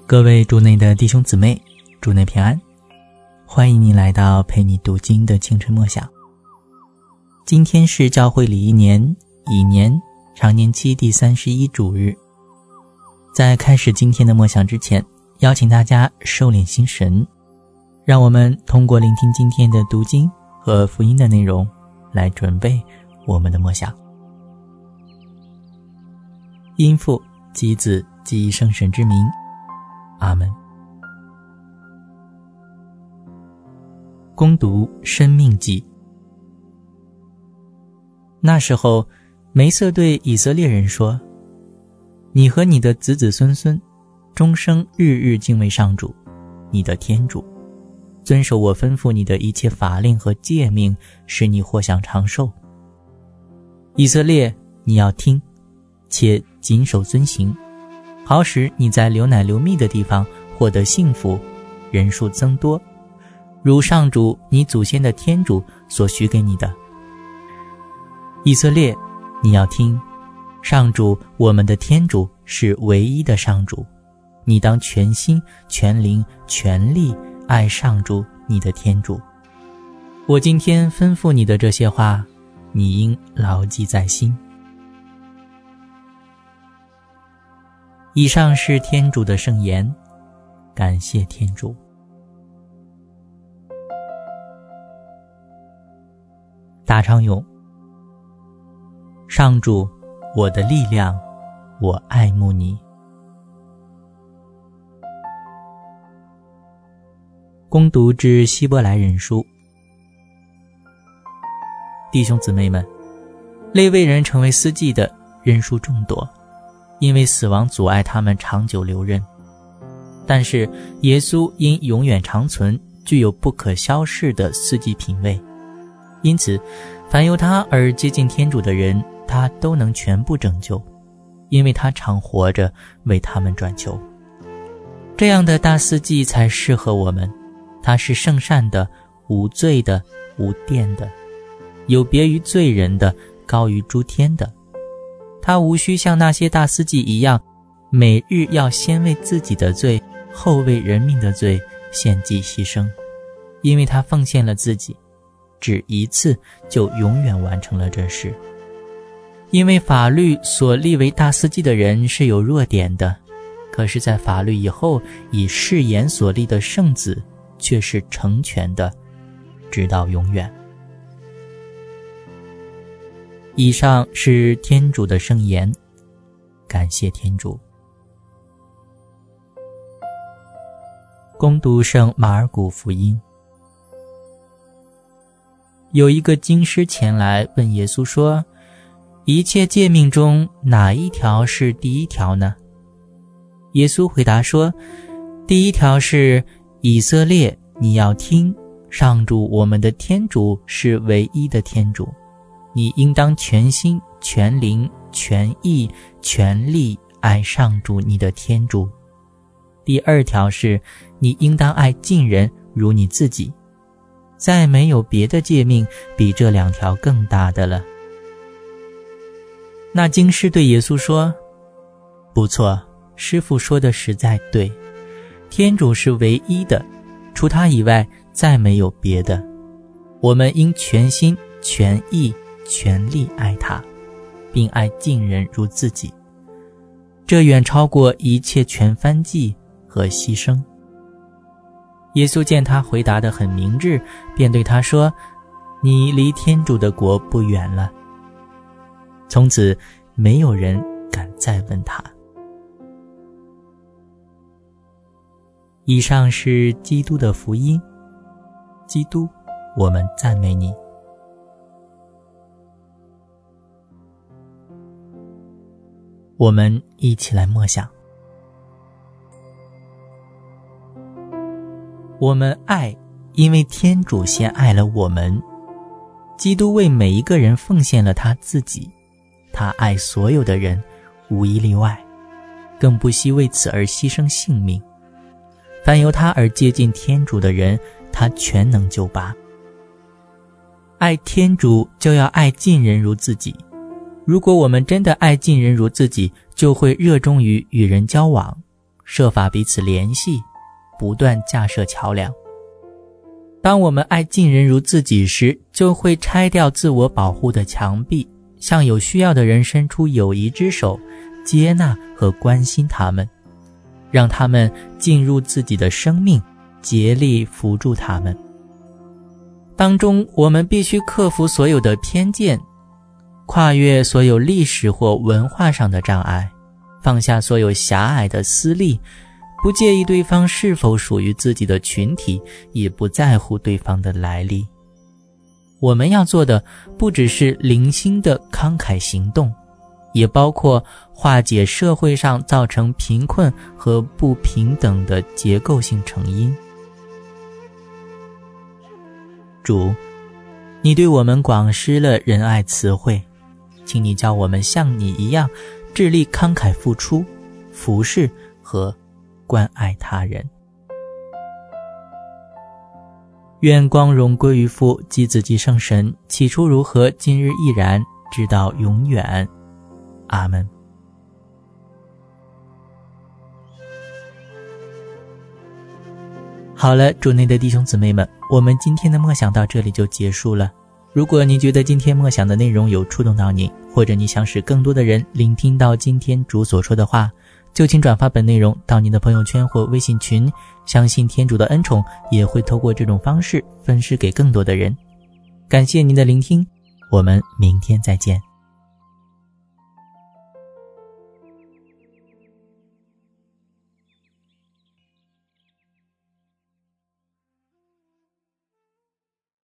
各位主内的弟兄姊妹，主内平安，欢迎您来到陪你读经的清晨默想。今天是教会里一年乙年常年期第31主日。在开始今天的默想之前，邀请大家收敛心神，让我们通过聆听今天的读经和福音的内容来准备我们的默想。因父及子及圣神之名，阿们。恭读申命记。那时候，梅瑟对以色列人说：你和你的子子孙孙终生日日敬畏上主你的天主，遵守我吩咐你的一切法令和诫命，使你获享长寿。以色列，你要听，且谨守遵行，好使你在流奶流蜜的地方获得幸福，人数增多，如上主你祖先的天主所许给你的。以色列，你要听，上主我们的天主是唯一的上主，你当全心全灵全力爱上主你的天主。我今天吩咐你的这些话，你应牢记在心。以上是天主的圣言，感谢天主。大唱咏。上主，我的力量，我爱慕你。恭读之希伯来人书。弟兄姊妹们，利未人成为司祭的人数众多，因为死亡阻碍他们长久留任。但是耶稣因永远长存，具有不可消逝的司祭品位，因此凡由他而接近天主的人，他都能全部拯救，因为他常活着为他们转求。这样的大司祭才适合我们，他是圣善的，无罪的，无玷的，有别于罪人的，高于诸天的。他无需像那些大司祭一样，每日要先为自己的罪，后为人民的罪献祭牺牲，因为他奉献了自己，只一次就永远完成了这事。因为法律所立为大司祭的人是有弱点的，可是在法律以后，以誓言所立的圣子却是成全的，直到永远。以上是天主的圣言，感谢天主。恭读圣马尔谷福音。有一个经师前来问耶稣说：一切诫命中哪一条是第一条呢？耶稣回答说：第一条是，以色列，你要听，上主我们的天主是唯一的天主，你应当全心全灵全意全力爱上主你的天主。第二条是，你应当爱近人如你自己。再没有别的诫命比这两条更大的了。那经师对耶稣说：不错，师父说的实在对，天主是唯一的，除他以外再没有别的，我们应全心全意全力爱他，并爱近人如自己，这远超过一切全燔祭和牺牲。耶稣见他回答得很明智，便对他说：你离天主的国不远了。从此没有人敢再问他。以上是基督的福音。基督，我们赞美你。我们一起来默想。我们爱，因为天主先爱了我们。基督为每一个人奉献了他自己，他爱所有的人，无一例外，更不惜为此而牺牲性命。凡由他而接近天主的人，他全能救拔。爱天主就要爱近人如自己。如果我们真的爱近人如自己，就会热衷于与人交往， 设法彼此联系，不断架设桥梁。当我们爱近人如自己时，就会拆掉自我保护的墙壁，向有需要的人伸出友谊之手，接纳和关心他们，让他们进入自己的生命，竭力扶助他们。当中，我们必须克服所有的偏见，跨越所有历史或文化上的障碍，放下所有狭隘的私利，不介意对方是否属于自己的群体，也不在乎对方的来历。我们要做的不只是零星的慷慨行动，也包括化解社会上造成贫困和不平等的结构性成因。主，你对我们广施了仁爱慈惠，请你教我们像你一样致力慷慨付出、服侍和关爱他人。愿光荣归于父及子及圣神，起初如何，今日亦然，直到永远。阿们。好了，主内的弟兄姊妹们，我们今天的默想到这里就结束了。如果您觉得今天默想的内容有触动到您，或者你想使更多的人聆听到今天主所说的话，就请转发本内容到您的朋友圈或微信群，相信天主的恩宠也会透过这种方式分施给更多的人。感谢您的聆听，我们明天再见。